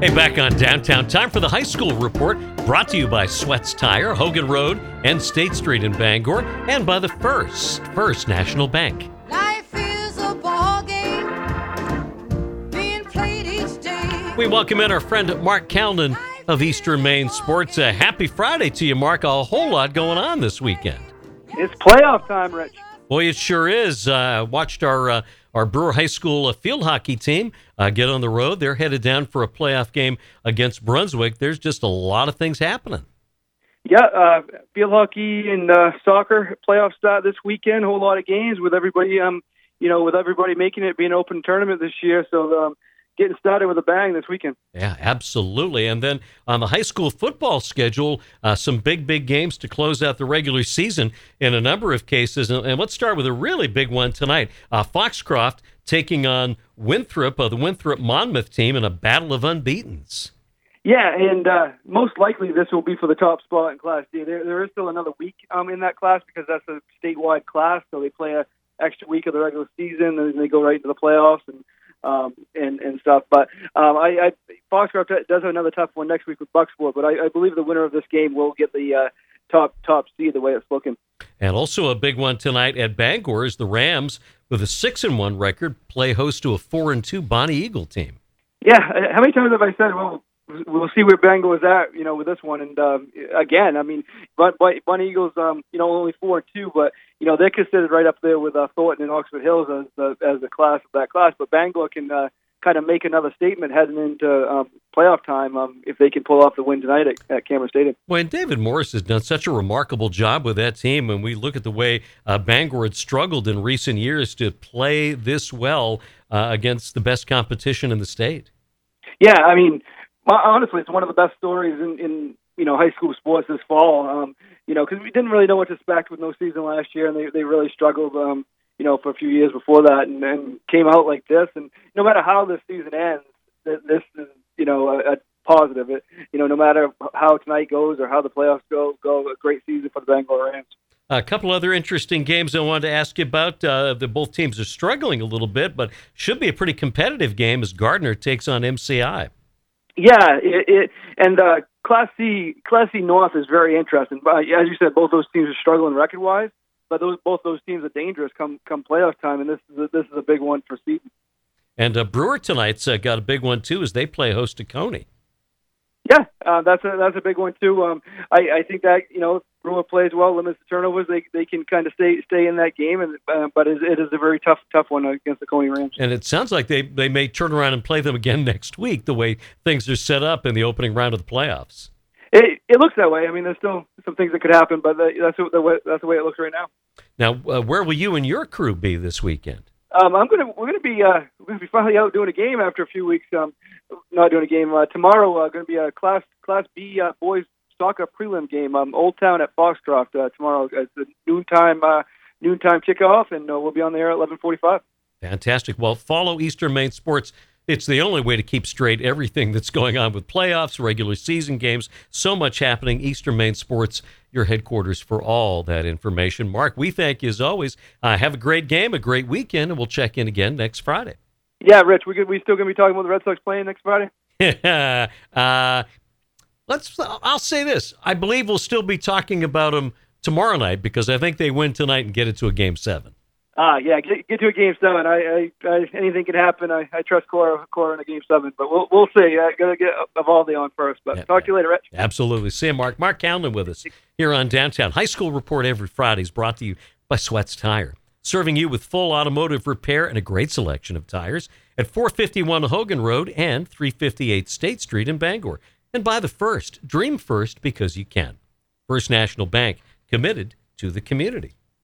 Hey, back on Downtown. Time for the high school report, brought to you by Sweats Tire, Hogan Road, and State Street in Bangor, and by the First National Bank. Life is a ball game being played each day. We welcome in our friend Mark Calnan of Eastern Maine Sports. Happy Friday to you, Mark. A whole lot going on this weekend. It's playoff time, Rich. Boy, it sure is. Watched our Brewer High School field hockey team get on the road. They're headed down for a playoff game against Brunswick. There's just a lot of things happening. Yeah, field hockey and soccer playoff start this weekend. A whole lot of games with everybody, with everybody making it be an open tournament this year. So getting started with a bang this weekend. Yeah, absolutely. And then on the high school football schedule, some big games to close out the regular season in a number of cases. And let's start with a really big one tonight. Foxcroft taking on Winthrop, the Winthrop Monmouth team, in a battle of unbeatens. Yeah, and most likely this will be for the top spot in Class D. There is still another week in that class because that's a statewide class, so they play an extra week of the regular season, and then they go right into the playoffs and stuff. But Foxcroft does have another tough one next week with Bucksport, but I believe the winner of this game will get the top seed the way it's looking. And also a big one tonight at Bangor is the Rams, with a 6-1 record, play host to a 4-2 Bonnie Eagle team. Yeah, how many times have I said, well, we'll see where Bangor is at, with this one. And again, I mean, Bonnie Eagles, only 4-2, but they're considered right up there with Thornton and Oxford Hills as the class of that class. But Bangor can kind of make another statement heading into playoff time if they can pull off the win tonight at Cameron Stadium. Well, and David Morris has done such a remarkable job with that team. When we look at the way Bangor had struggled in recent years to play this well against the best competition in the state. Yeah, I mean, honestly, it's one of the best stories in high school sports this fall. Because we didn't really know what to expect with no season last year, and they really struggled, for a few years before that, and came out like this. And no matter how this season ends, this is a positive. No matter how tonight goes or how the playoffs go, a great season for the Bangor Rams. A couple other interesting games I wanted to ask you about. Both teams are struggling a little bit, but should be a pretty competitive game as Gardner takes on MCI. Yeah, and Class C North is very interesting. But as you said, both those teams are struggling record-wise, but both those teams are dangerous come playoff time, and this is a big one for Seton. And Brewer tonight's got a big one too as they play host to Coney. Yeah, that's a big one too. I think that if Brewer plays well, limits the turnovers, they can kind of stay in that game. But it is a very tough one against the Coney Rams. And it sounds like they may turn around and play them again next week, the way things are set up in the opening round of the playoffs. It looks that way. I mean, there's still some things that could happen, but that's the way it looks right now. Now, where will you and your crew be this weekend? We're gonna be finally out doing a game after a few weeks. Not doing a game tomorrow. Going to be a Class B boys soccer prelim game. Old Town at Foxcroft tomorrow. It's a noontime kickoff, and we'll be on the air at 11:45. Fantastic. Well, follow Eastern Maine Sports. It's the only way to keep straight everything that's going on with playoffs, regular season games, so much happening. Eastern Maine Sports, your headquarters for all that information. Mark, we thank you as always. Have a great game, a great weekend, and we'll check in again next Friday. Yeah, Rich, we still going to be talking about the Red Sox playing next Friday? I'll say this. I believe we'll still be talking about them tomorrow night because I think they win tonight and get it to a Game 7. Yeah, get to a Game 7. I anything can happen. I trust Cora in a Game 7, but we'll see. I got to get Evaldi on first. But talk to you later, Rich. Absolutely. See you, Mark. Mark Calnan with us here on Downtown. High School Report every Friday is brought to you by Sweats Tire, serving you with full automotive repair and a great selection of tires at 451 Hogan Road and 358 State Street in Bangor. And by the First. Dream first because you can. First National Bank, committed to the community.